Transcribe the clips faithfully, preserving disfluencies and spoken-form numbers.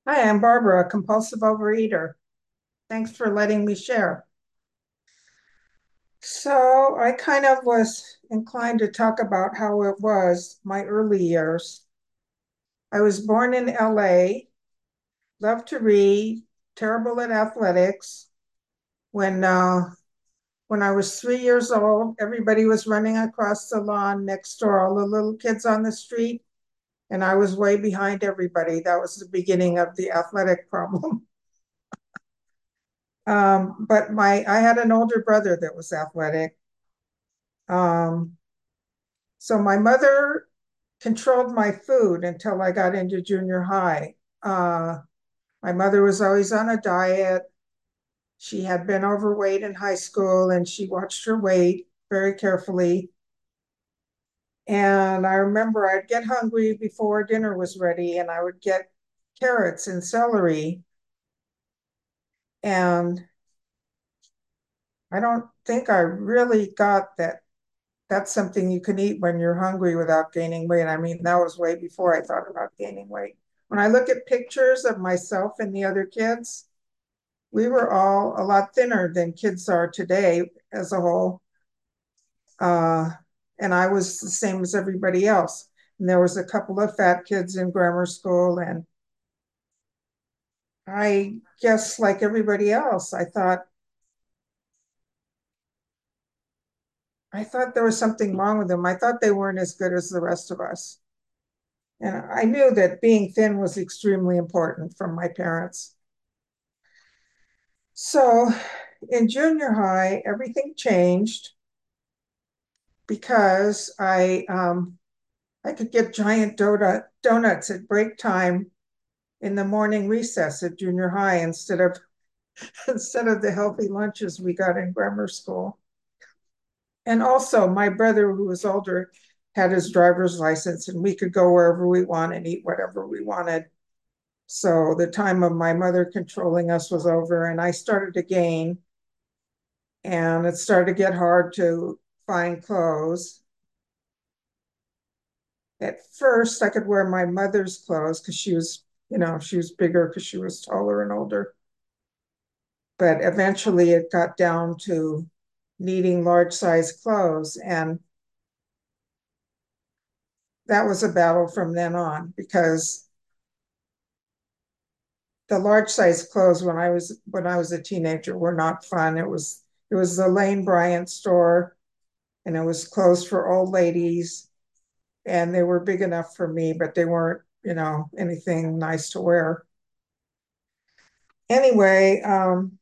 Hi, I'm Barbara, a compulsive overeater. Thanks for letting me share. So, I kind of was inclined to talk about how it was my early years. I was born in L A, loved to read, terrible at athletics. When uh, when I was three years old, everybody was running across the lawn next door, all the little kids on the street, and I was way behind everybody. That was the beginning of the athletic problem. Um, but my I had an older brother that was athletic. Um, so my mother controlled my food until I got into junior high. Uh, my mother was always on a diet. She had been overweight in high school and she watched her weight very carefully. And I remember I'd get hungry before dinner was ready and I would get carrots and celery. And I don't think I really got that that's something you can eat when you're hungry without gaining weight. I mean, that was way before I thought about gaining weight. When I look at pictures of myself and the other kids, we were all a lot thinner than kids are today as a whole. Uh, and I was the same as everybody else. And there was a couple of fat kids in grammar school. And I guess, like everybody else, I thought, I thought there was something wrong with them. I thought they weren't as good as the rest of us. And I knew that being thin was extremely important from my parents. So in junior high, everything changed because I um, I could get giant donut, donuts at break time in the morning recess at junior high instead of instead of the healthy lunches we got in grammar school. And also, my brother, who was older, had his driver's license, and we could go wherever we wanted and eat whatever we wanted. So the time of my mother controlling us was over, and I started to gain, and it started to get hard to find clothes. At first, I could wear my mother's clothes because she was, you know, she was bigger because she was taller and older. But eventually, it got down to needing large size clothes, and that was a battle from then on because the large size clothes when I was when I was a teenager were not fun. It was it was the Lane Bryant store and it was clothes for old ladies and they were big enough for me, but they weren't, you know, anything nice to wear. Anyway, um,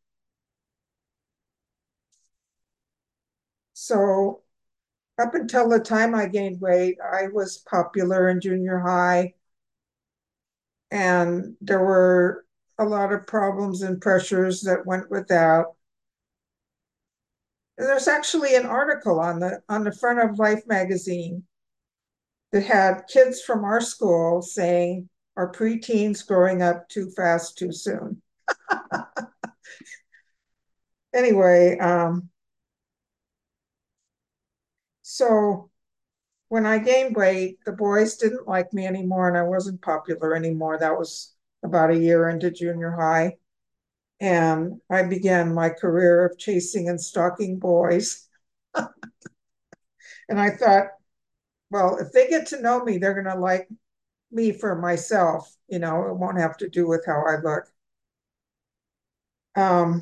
so up until the time I gained weight, I was popular in junior high, and there were a lot of problems and pressures that went with that. There's actually an article on the on the front of Life magazine that had kids from our school saying, "Are preteens growing up too fast, too soon?" Anyway, um, so when I gained weight, the boys didn't like me anymore and I wasn't popular anymore. That was about a year into junior high. And I began my career of chasing and stalking boys. And I thought, well, if they get to know me, they're going to like me for myself. You know, it won't have to do with how I look. Um,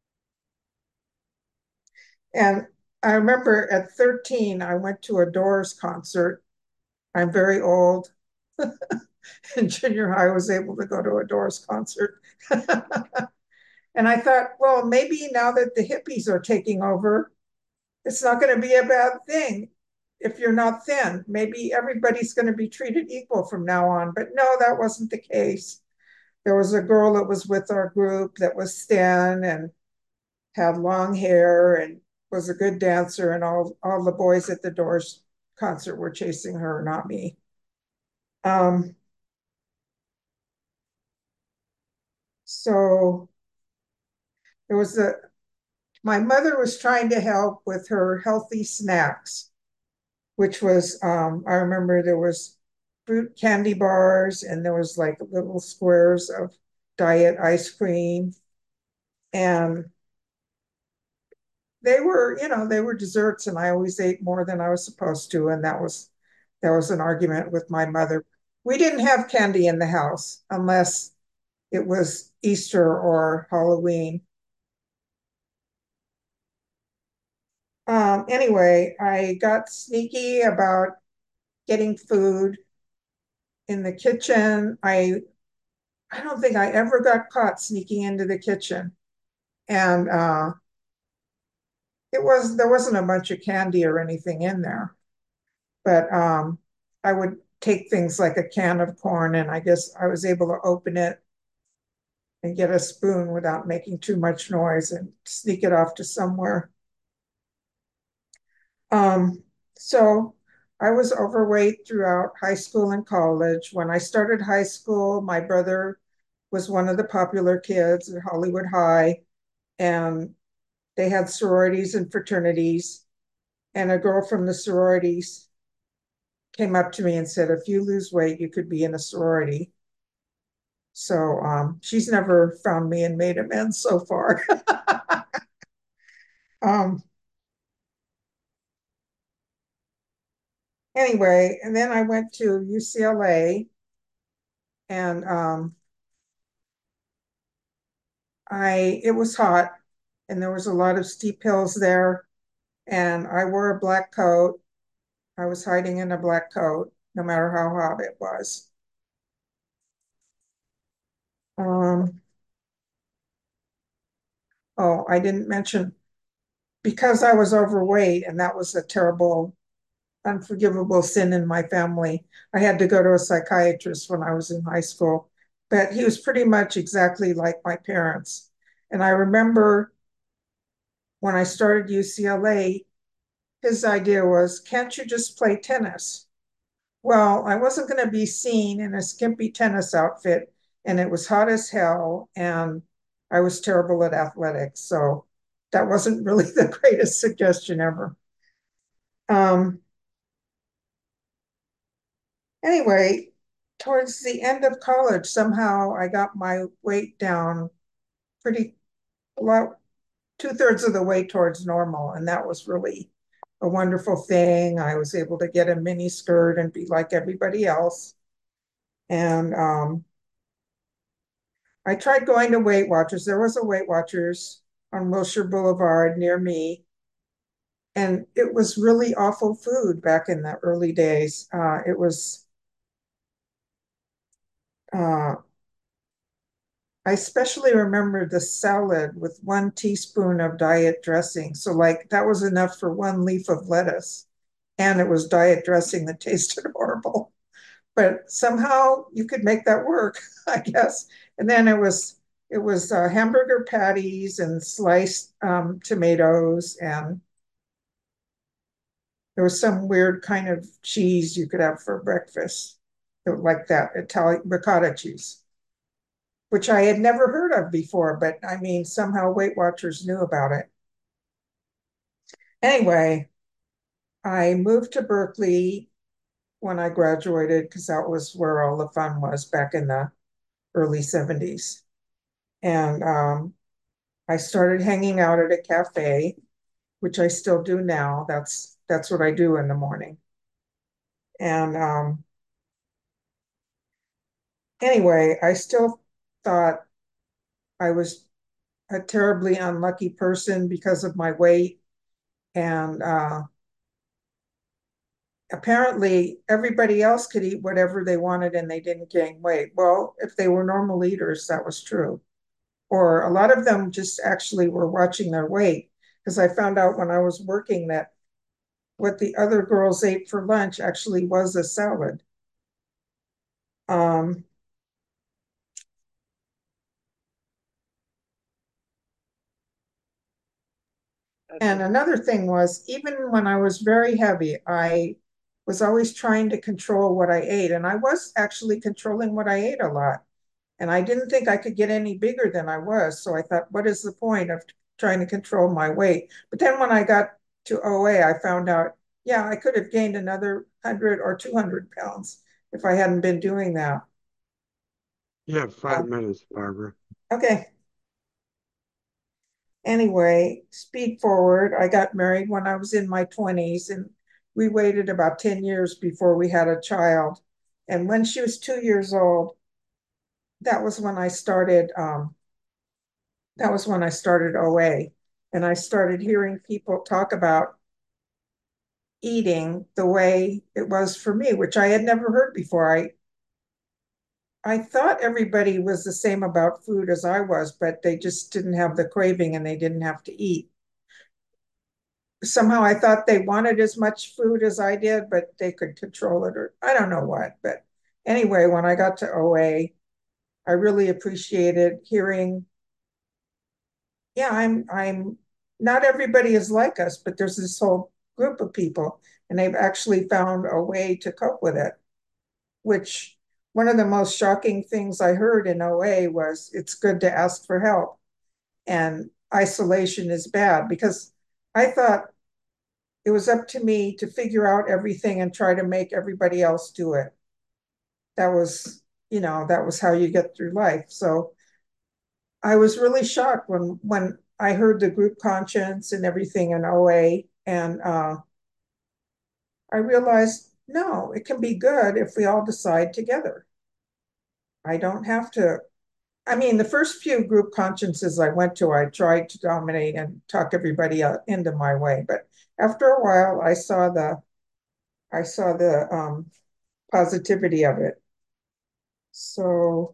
and I remember at thirteen, I went to a Doors concert. I'm very old. In junior high, I was able to go to a Doors concert. And I thought, well, maybe now that the hippies are taking over, it's not going to be a bad thing if you're not thin. Maybe everybody's going to be treated equal from now on. But no, that wasn't the case. There was a girl that was with our group that was thin and had long hair and was a good dancer, and all, all the boys at the Doors concert were chasing her, not me. Um, so there was a, my mother was trying to help with her healthy snacks, which was, um, I remember there was fruit candy bars and there was like little squares of diet ice cream. And they were, you know, they were desserts, and I always ate more than I was supposed to. And that was that was an argument with my mother. We didn't have candy in the house unless it was Easter or Halloween. Um, anyway, I got sneaky about getting food in the kitchen. I I don't think I ever got caught sneaking into the kitchen. And uh, it was there wasn't a bunch of candy or anything in there, but um, I would take things like a can of corn, and I guess I was able to open it and get a spoon without making too much noise and sneak it off to somewhere. Um, so I was overweight throughout high school and college. When I started high school, my brother was one of the popular kids at Hollywood High, and they had sororities and fraternities. And a girl from the sororities came up to me and said, if you lose weight, you could be in a sorority. So um, she's never found me and made amends so far. um, anyway, and then I went to U C L A, and um, I it was hot, and there was a lot of steep hills there, and I wore a black coat. I was hiding in a black coat, no matter how hot it was. Um, oh, I didn't mention because I was overweight, and that was a terrible, unforgivable sin in my family. I had to go to a psychiatrist when I was in high school, but he was pretty much exactly like my parents. And I remember when I started U C L A, his idea was, can't you just play tennis? Well, I wasn't going to be seen in a skimpy tennis outfit, and it was hot as hell, and I was terrible at athletics. So that wasn't really the greatest suggestion ever. Um, anyway, towards the end of college, somehow I got my weight down pretty well, two thirds of the way towards normal. And that was really a wonderful thing. I was able to get a mini skirt and be like everybody else. And um, I tried going to Weight Watchers. There was a Weight Watchers on Wilshire Boulevard near me. And it was really awful food back in the early days. Uh, it was, uh, I especially remember the salad with one teaspoon of diet dressing. So, like, that was enough for one leaf of lettuce. And it was diet dressing that tasted horrible. But somehow you could make that work, I guess. And then it was it was uh, hamburger patties and sliced um, tomatoes, and there was some weird kind of cheese you could have for breakfast, like that Italian ricotta cheese, which I had never heard of before. But I mean, somehow Weight Watchers knew about it. Anyway, I moved to Berkeley when I graduated because that was where all the fun was back in the early seventies. And um, I started hanging out at a cafe, which I still do now. That's that's what I do in the morning. And um, anyway, I still thought I was a terribly unlucky person because of my weight. And uh, apparently, everybody else could eat whatever they wanted and they didn't gain weight. Well, if they were normal eaters, that was true. Or a lot of them just actually were watching their weight because I found out when I was working that what the other girls ate for lunch actually was a salad. Um, and another thing was, even when I was very heavy, I was always trying to control what I ate. And I was actually controlling what I ate a lot. And I didn't think I could get any bigger than I was. So I thought, what is the point of trying to control my weight? But then when I got to O A, I found out, yeah, I could have gained another one hundred or two hundred pounds if I hadn't been doing that. You have Uh, five minutes, Barbara. okay. Anyway, speed forward. I got married when I was in my twenties, and we waited about ten years before we had a child. And when she was two years old, that was when I started. Um, that was when I started O A, and I started hearing people talk about eating the way it was for me, which I had never heard before. I I thought everybody was the same about food as I was, but they just didn't have the craving and they didn't have to eat. Somehow I thought they wanted as much food as I did, but they could control it, or I don't know what. But anyway, when I got to O A, I really appreciated hearing, yeah, I'm I'm not everybody is like us, but there's this whole group of people and they've actually found a way to cope with it, which one of the most shocking things I heard in O A was it's good to ask for help and isolation is bad because I thought it was up to me to figure out everything and try to make everybody else do it. That was, you know, that was how you get through life. So I was really shocked when when I heard the group conscience and everything in O A, and uh, I realized no, it can be good if we all decide together. I don't have to. I mean, the first few group consciences I went to, I tried to dominate and talk everybody out into my way. But after a while, I saw the I saw the um, positivity of it. So,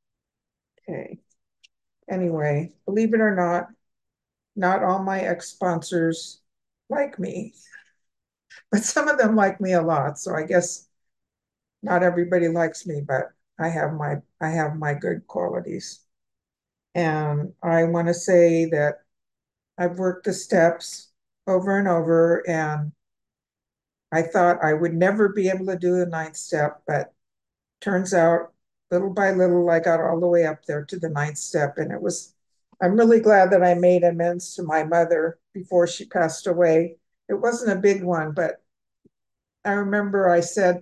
okay. Anyway, believe it or not, not all my ex-sponsors like me, but some of them like me a lot. So I guess not everybody likes me, but I have my I have my good qualities. And I want to say that I've worked the steps over and over, and I thought I would never be able to do the ninth step, but turns out little by little, I got all the way up there to the ninth step. And it was, I'm really glad that I made amends to my mother before she passed away. It wasn't a big one, but I remember I said,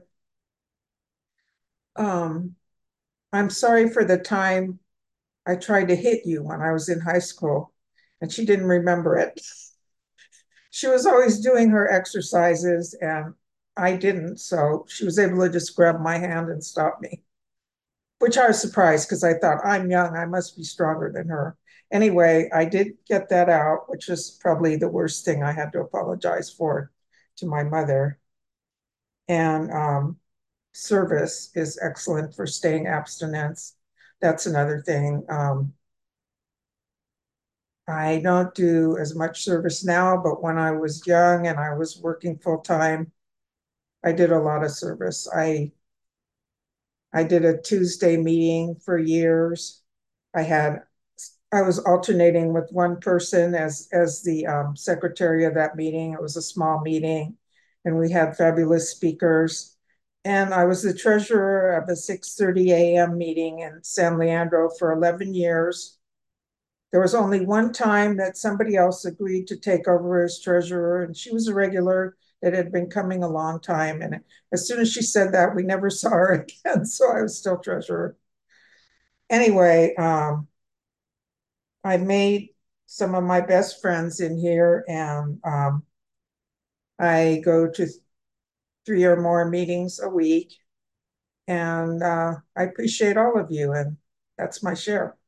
um, I'm sorry for the time I tried to hit you when I was in high school. And she didn't remember it. She was always doing her exercises and I didn't. So she was able to just grab my hand and stop me, which I was surprised because I thought I'm young, I must be stronger than her. Anyway, I did get that out, which is probably the worst thing I had to apologize for to my mother. And um, service is excellent for staying abstinence. That's another thing. Um, I don't do as much service now, but when I was young and I was working full time, I did a lot of service. I I did a Tuesday meeting for years. I had I was alternating with one person as as the um, secretary of that meeting. It was a small meeting, and we had fabulous speakers. And I was the treasurer of a six thirty a m meeting in San Leandro for eleven years. There was only one time that somebody else agreed to take over as treasurer, and she was a regular that had been coming a long time. And as soon as she said that, we never saw her again. So I was still treasurer. Anyway, um, I made some of my best friends in here, and um, I go to three or more meetings a week. And uh, I appreciate all of you, and that's my share.